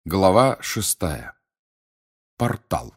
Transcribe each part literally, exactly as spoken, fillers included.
Глава шестая. Портал.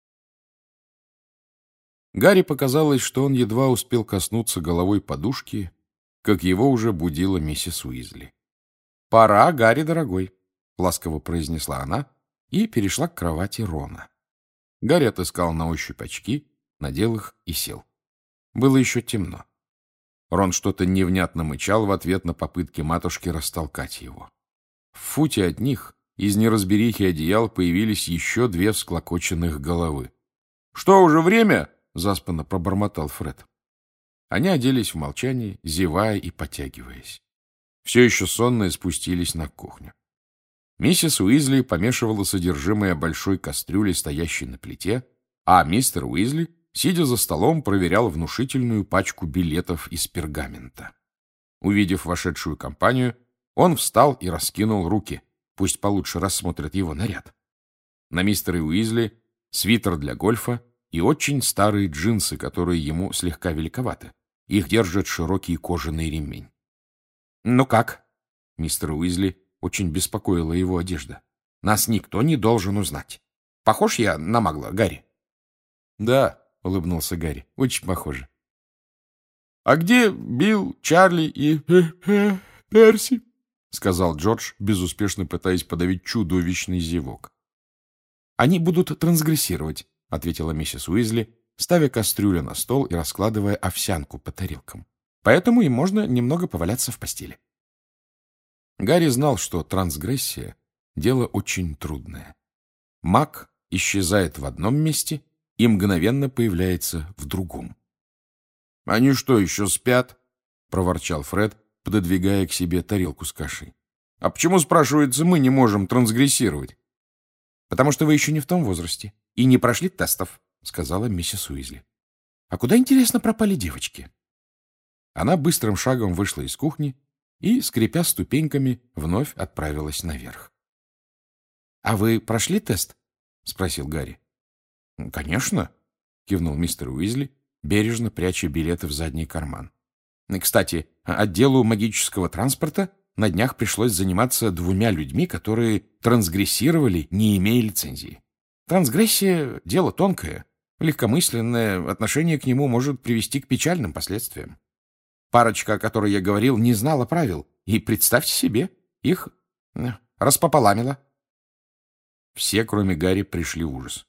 Гарри показалось, что он едва успел коснуться головой подушки, как его уже будила миссис Уизли. «Пора, Гарри, дорогой», — ласково произнесла она и перешла к кровати Рона. Гарри отыскал на ощупь очки, надел их и сел. Было еще темно. Рон что-то невнятно мычал в ответ на попытки матушки растолкать его. В футе от них из неразберихи одеял появились еще две всклокоченных головы. — Что, уже время? — заспанно пробормотал Фред. Они оделись в молчании, зевая и потягиваясь. Все еще сонные спустились на кухню. Миссис Уизли помешивала содержимое большой кастрюли, стоящей на плите, а мистер Уизли, сидя за столом, проверял внушительную пачку билетов из пергамента. Увидев вошедшую компанию, он встал и раскинул руки. Пусть получше рассмотрят его наряд. На мистере Уизли свитер для гольфа и очень старые джинсы, которые ему слегка великоваты. Их держит широкий кожаный ремень. — Ну как? — мистер Уизли очень беспокоила его одежда. — Нас никто не должен узнать. Похож я на Магла, Гарри? — Да, — улыбнулся Гарри, — очень похоже. — А где Билл, Чарли и Перси? — сказал Джордж, безуспешно пытаясь подавить чудовищный зевок. — Они будут трансгрессировать, — ответила миссис Уизли, ставя кастрюлю на стол и раскладывая овсянку по тарелкам. Поэтому им можно немного поваляться в постели. Гарри знал, что трансгрессия — дело очень трудное. Маг исчезает в одном месте и мгновенно появляется в другом. — Они что, еще спят? — проворчал Фред, пододвигая к себе тарелку с кашей. — А почему, спрашивается, мы не можем трансгрессировать? — Потому что вы еще не в том возрасте и не прошли тестов, — сказала миссис Уизли. — А куда, интересно, пропали девочки? Она быстрым шагом вышла из кухни и, скрипя ступеньками, вновь отправилась наверх. — А вы прошли тест? — спросил Гарри. — Конечно, — кивнул мистер Уизли, бережно пряча билеты в задний карман. — Кстати, отделу магического транспорта на днях пришлось заниматься двумя людьми, которые трансгрессировали, не имея лицензии. Трансгрессия — дело тонкое, легкомысленное отношение к нему может привести к печальным последствиям. Парочка, о которой я говорил, не знала правил, и, представьте себе, их распополамило. Все, кроме Гарри, пришли в ужас.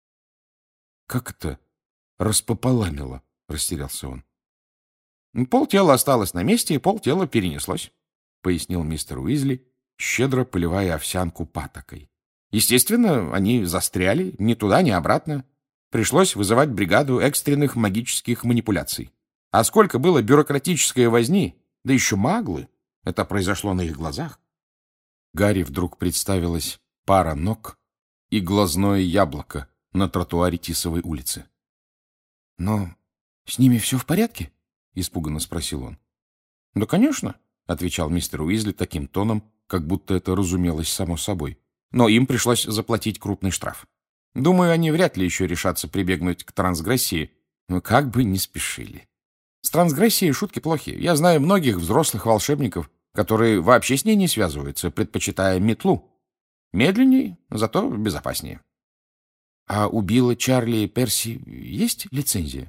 — Как это распополамило? — растерялся он. — Полтела осталось на месте, и полтела перенеслось, — пояснил мистер Уизли, щедро поливая овсянку патокой. Естественно, они застряли ни туда, ни обратно. Пришлось вызывать бригаду экстренных магических манипуляций. А сколько было бюрократической возни, да еще маглы. Это произошло на их глазах. Гарри вдруг представилась пара ног и глазное яблоко на тротуаре Тисовой улицы. — Но с ними все в порядке? — испуганно спросил он. — Да, конечно, — отвечал мистер Уизли таким тоном, как будто это разумелось само собой. Но им пришлось заплатить крупный штраф. Думаю, они вряд ли еще решатся прибегнуть к трансгрессии, но как бы не спешили. С трансгрессией шутки плохи. Я знаю многих взрослых волшебников, которые вообще с ней не связываются, предпочитая метлу. Медленней, зато безопаснее. А у Билла, Чарли и Перси есть лицензия?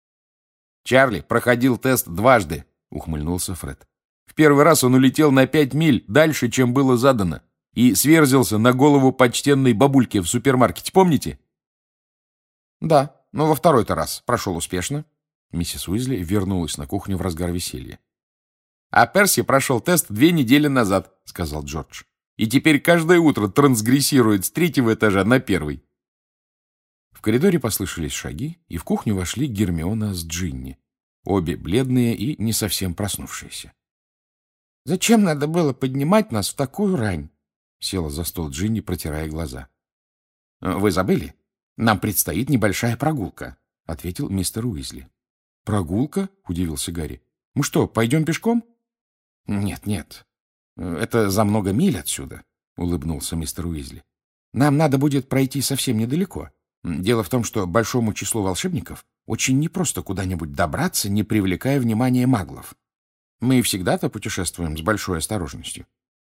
Чарли проходил тест дважды, ухмыльнулся Фред. В первый раз он улетел на пять миль дальше, чем было задано, и сверзился на голову почтенной бабульки в супермаркете, помните? Да, но во второй-то раз прошел успешно. Миссис Уизли вернулась на кухню в разгар веселья. — А Перси прошел тест две недели назад, — сказал Джордж. — И теперь каждое утро трансгрессирует с третьего этажа на первый. В коридоре послышались шаги, и в кухню вошли Гермиона с Джинни, обе бледные и не совсем проснувшиеся. — Зачем надо было поднимать нас в такую рань? — села за стол Джинни, протирая глаза. — Вы забыли? Нам предстоит небольшая прогулка, — ответил мистер Уизли. — Прогулка? — удивился Гарри. — Мы что, пойдем пешком? — Нет, нет. Это за много миль отсюда, — улыбнулся мистер Уизли. — Нам надо будет пройти совсем недалеко. Дело в том, что большому числу волшебников очень непросто куда-нибудь добраться, не привлекая внимания маглов. Мы всегда-то путешествуем с большой осторожностью.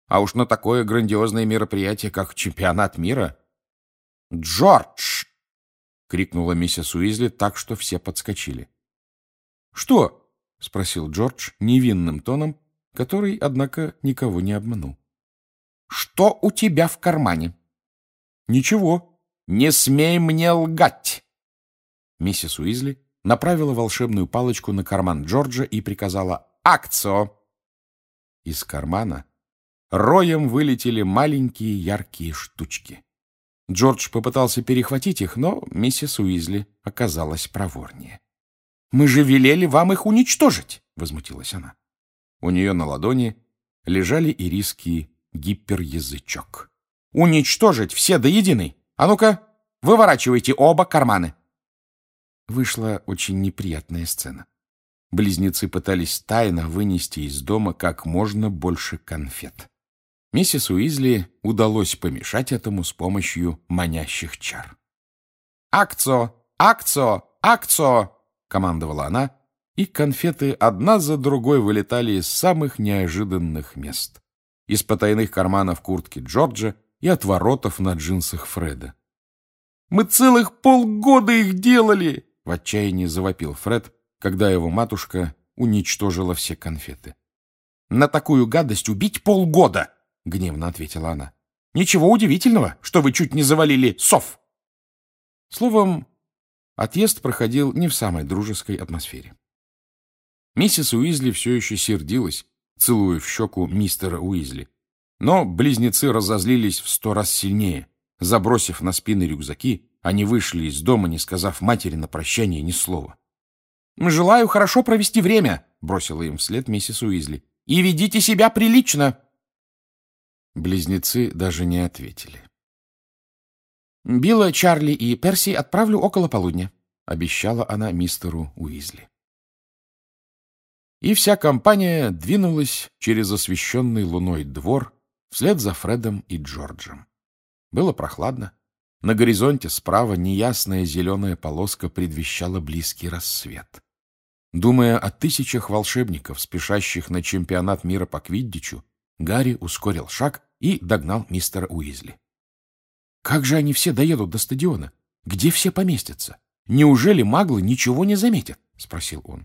А уж на такое грандиозное мероприятие, как чемпионат мира... — Джордж! — крикнула миссис Уизли так, что все подскочили. — Что? — спросил Джордж невинным тоном, который, однако, никого не обманул. — Что у тебя в кармане? — Ничего. — Не смей мне лгать! Миссис Уизли направила волшебную палочку на карман Джорджа и приказала «Акцио!». Из кармана роем вылетели маленькие яркие штучки. Джордж попытался перехватить их, но миссис Уизли оказалась проворнее. «Мы же велели вам их уничтожить!» — возмутилась она. У нее на ладони лежали ирисский гиперязычок. «Уничтожить все до единой! А ну-ка, выворачивайте оба карманы!» Вышла очень неприятная сцена. Близнецы пытались тайно вынести из дома как можно больше конфет. Миссис Уизли удалось помешать этому с помощью манящих чар. «Акцио! Акцио! Акцио!» — командовала она, и конфеты одна за другой вылетали из самых неожиданных мест. Из потайных карманов куртки Джорджа и отворотов на джинсах Фреда. «Мы целых полгода их делали!» — в отчаянии завопил Фред, когда его матушка уничтожила все конфеты. «На такую гадость убить полгода!» — гневно ответила она. «Ничего удивительного, что вы чуть не завалили сов!» Словом, отъезд проходил не в самой дружеской атмосфере. Миссис Уизли все еще сердилась, целуя в щеку мистера Уизли. Но близнецы разозлились в сто раз сильнее. Забросив на спины рюкзаки, они вышли из дома, не сказав матери на прощание ни слова. «Желаю хорошо провести время», — бросила им вслед миссис Уизли. «И ведите себя прилично». Близнецы даже не ответили. «Билла, Чарли и Перси отправлю около полудня», — обещала она мистеру Уизли. И вся компания двинулась через освещенный луной двор вслед за Фредом и Джорджем. Было прохладно. На горизонте справа неясная зеленая полоска предвещала близкий рассвет. Думая о тысячах волшебников, спешащих на чемпионат мира по квиддичу, Гарри ускорил шаг и догнал мистера Уизли. «Как же они все доедут до стадиона? Где все поместятся? Неужели маглы ничего не заметят?» — спросил он.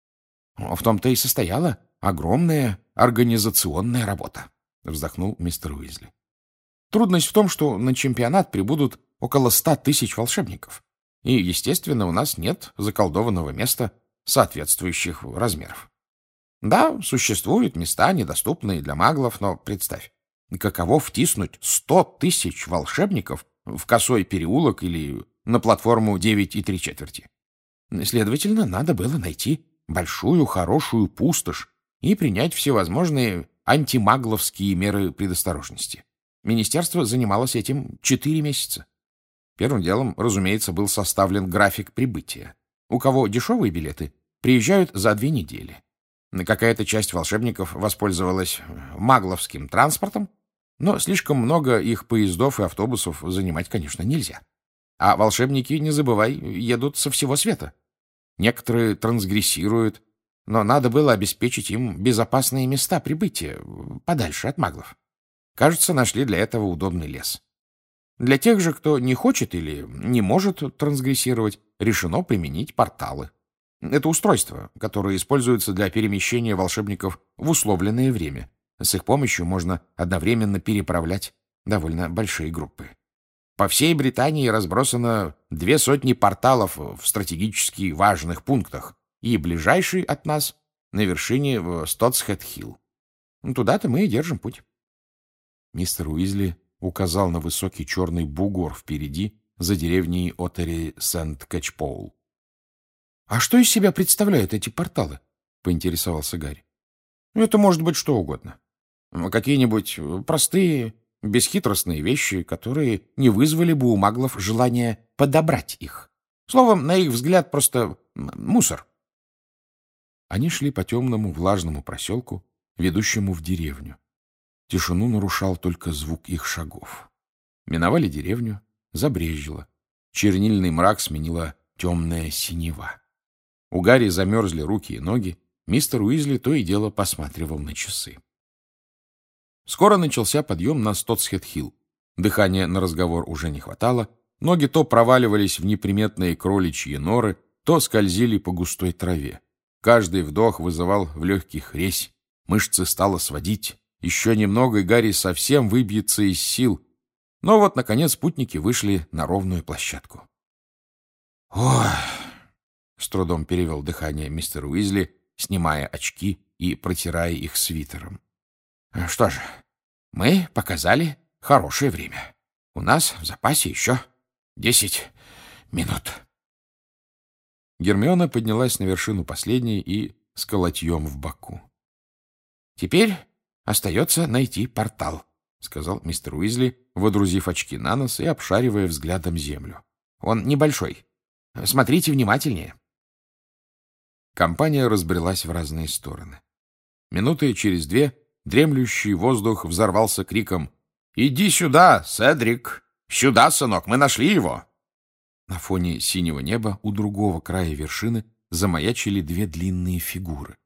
«В том-то и состояла огромная организационная работа», — вздохнул мистер Уизли. «Трудность в том, что на чемпионат прибудут около ста тысяч волшебников. И, естественно, у нас нет заколдованного места соответствующих размеров. Да, существуют места, недоступные для маглов, но представь, каково втиснуть сто тысяч волшебников в косой переулок или на платформу девять и три четверти. Следовательно, надо было найти большую хорошую пустошь и принять всевозможные антимагловские меры предосторожности. Министерство занималось этим четыре месяца. Первым делом, разумеется, был составлен график прибытия. У кого дешевые билеты, приезжают за две недели. Какая-то часть волшебников воспользовалась магловским транспортом, но слишком много их поездов и автобусов занимать, конечно, нельзя. А волшебники, не забывай, едут со всего света. Некоторые трансгрессируют, но надо было обеспечить им безопасные места прибытия, подальше от маглов. Кажется, нашли для этого удобный лес. Для тех же, кто не хочет или не может трансгрессировать, решено применить порталы. Это устройство, которое используется для перемещения волшебников в условленное время. С их помощью можно одновременно переправлять довольно большие группы. По всей Британии разбросано две сотни порталов в стратегически важных пунктах, и ближайший от нас на вершине в Стотсхед-Хилл. Туда-то мы и держим путь. Мистер Уизли указал на высокий черный бугор впереди, за деревней Оттери-Сент-Кэтчпоул. — А что из себя представляют эти порталы? — поинтересовался Гарри. — Это может быть что угодно. Какие-нибудь простые, бесхитростные вещи, которые не вызвали бы у маглов желания подобрать их. Словом, на их взгляд, просто мусор. Они шли по темному влажному проселку, ведущему в деревню. Тишину нарушал только звук их шагов. Миновали деревню, забрезжило. Чернильный мрак сменила темная синева. У Гарри замерзли руки и ноги. Мистер Уизли то и дело посматривал на часы. Скоро начался подъем на Стотсхед-Хилл. Дыхания на разговор уже не хватало, ноги то проваливались в неприметные кроличьи норы, то скользили по густой траве. Каждый вдох вызывал в легких резь, мышцы стало сводить. Еще немного, и Гарри совсем выбьется из сил. Но вот, наконец, спутники вышли на ровную площадку. «Ой!» — с трудом перевел дыхание мистер Уизли, снимая очки и протирая их свитером. «Что же, мы показали хорошее время. У нас в запасе еще десять минут». Гермиона поднялась на вершину последней и с колотьем в боку. «Теперь остается найти портал», — сказал мистер Уизли, водрузив очки на нос и обшаривая взглядом землю. «Он небольшой. Смотрите внимательнее». Компания разбрелась в разные стороны. Минуты через две дремлющий воздух взорвался криком: «Иди сюда, Седрик! Сюда, сынок, мы нашли его!» На фоне синего неба у другого края вершины замаячили две длинные фигуры.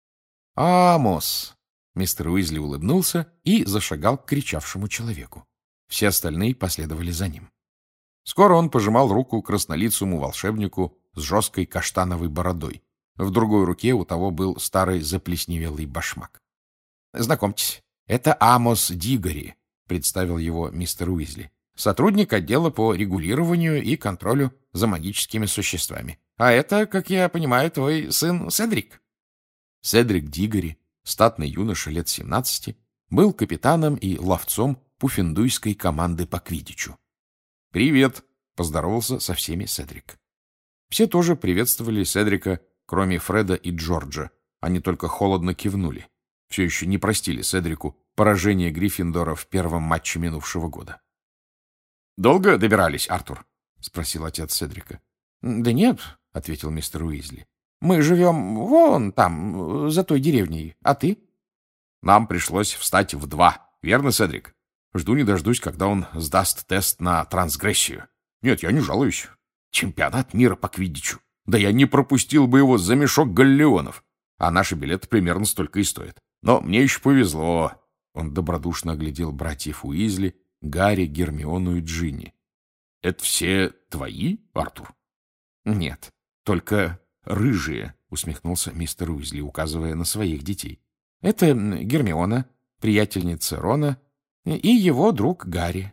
«Амос!» Мистер Уизли улыбнулся и зашагал к кричавшему человеку. Все остальные последовали за ним. Скоро он пожимал руку краснолицому волшебнику с жесткой каштановой бородой. В другой руке у того был старый заплесневелый башмак. «Знакомьтесь, это Амос Дигори», — представил его мистер Уизли. «Сотрудник отдела по регулированию и контролю за магическими существами. А это, как я понимаю, твой сын Седрик». Седрик Дигори, статный юноша лет семнадцати, был капитаном и ловцом пуффендуйской команды по квиддичу. «Привет!» — поздоровался со всеми Седрик. Все тоже приветствовали Седрика, кроме Фреда и Джорджа. Они только холодно кивнули. Все еще не простили Седрику поражение Гриффиндора в первом матче минувшего года. «Долго добирались, Артур?» — спросил отец Седрика. «Да нет», — ответил мистер Уизли. «Мы живем вон там, за той деревней. А ты?» «Нам пришлось встать в два. Верно, Седрик? Жду не дождусь, когда он сдаст тест на трансгрессию. Нет, я не жалуюсь. Чемпионат мира по квиддичу. Да я не пропустил бы его за мешок галлеонов. А наши билеты примерно столько и стоят. Но мне еще повезло». Он добродушно оглядел братьев Уизли, Гарри, Гермиону и Джинни. «Это все твои, Артур?» «Нет, только рыжие», — усмехнулся мистер Уизли, указывая на своих детей. «Это Гермиона, приятельница Рона, и его друг Гарри».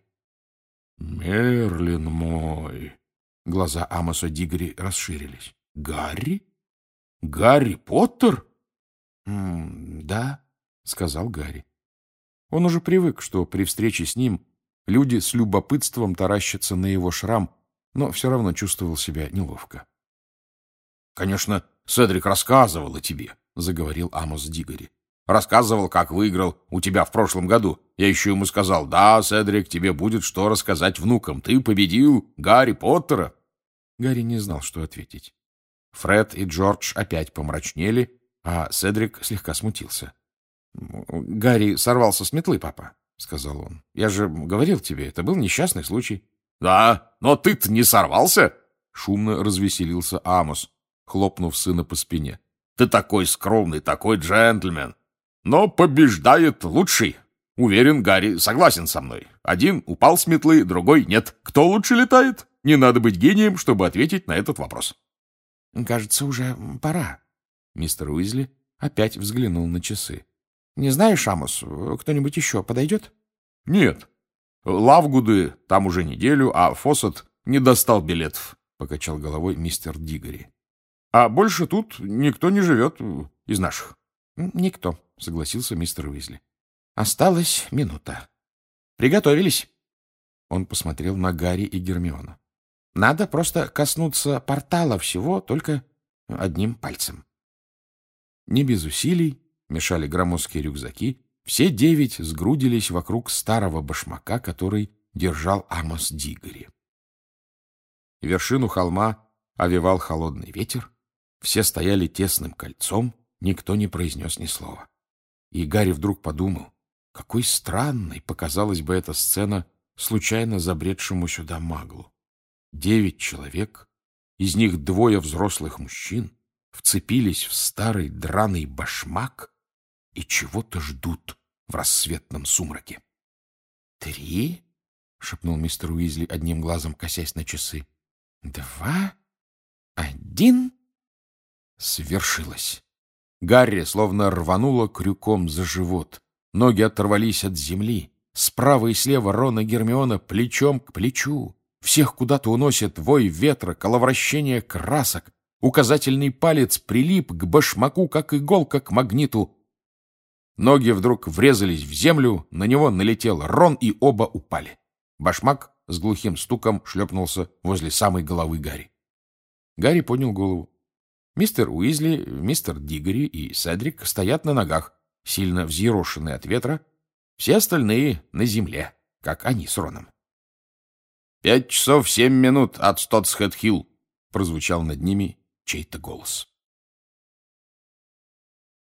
«Мерлин мой!» Глаза Амоса Дигори расширились. «Гарри? Гарри Поттер?» «Да», — сказал Гарри. Он уже привык, что при встрече с ним люди с любопытством таращатся на его шрам, но все равно чувствовал себя неловко. «Конечно, Седрик рассказывал о тебе», — заговорил Амос Дигори. «Рассказывал, как выиграл у тебя в прошлом году. Я еще ему сказал: да, Седрик, тебе будет что рассказать внукам. Ты победил Гарри Поттера». Гарри не знал, что ответить. Фред и Джордж опять помрачнели, а Седрик слегка смутился. «Гарри сорвался с метлы, папа», — сказал он. «Я же говорил тебе, это был несчастный случай». «Да, но ты-то не сорвался?» — шумно развеселился Амос, хлопнув сына по спине. «Ты такой скромный, такой джентльмен. Но побеждает лучший. Уверен, Гарри согласен со мной. Один упал с метлы, другой нет. Кто лучше летает? Не надо быть гением, чтобы ответить на этот вопрос». «Кажется, уже пора». Мистер Уизли опять взглянул на часы. «Не знаешь, Амос, кто-нибудь еще подойдет?» «Нет. Лавгуды там уже неделю, а Фоссет не достал билетов», — покачал головой мистер Дигори. «А больше тут никто не живет из наших». «Никто», — согласился мистер Уизли. «Осталась минута. Приготовились». Он посмотрел на Гарри и Гермиону. «Надо просто коснуться портала всего только одним пальцем». Не без усилий, мешали громоздкие рюкзаки, все девять сгрудились вокруг старого башмака, который держал Амос Дигори. Вершину холма овевал холодный ветер, все стояли тесным кольцом, никто не произнес ни слова. И Гарри вдруг подумал, какой странной показалась бы эта сцена случайно забредшему сюда маглу. Девять человек, из них двое взрослых мужчин, вцепились в старый драный башмак и чего-то ждут. в рассветном сумраке. «Три?» — шепнул мистер Уизли, одним глазом косясь на часы. «Два? Один?» Свершилось. Гарри словно рвануло крюком за живот. Ноги оторвались от земли. Справа и слева Рон и Гермиона плечом к плечу. Всех куда-то уносит вой ветра, коловращение красок. Указательный палец прилип к башмаку, как иголка к магниту. Ноги вдруг врезались в землю, на него налетел Рон, и оба упали. Башмак с глухим стуком шлепнулся возле самой головы Гарри. Гарри поднял голову. Мистер Уизли, мистер Диггори и Седрик стоят на ногах, сильно взъерошенные от ветра, все остальные на земле, как они с Роном. «Пять часов семь минут от Стотсхед-Хилл», — прозвучал над ними чей-то голос.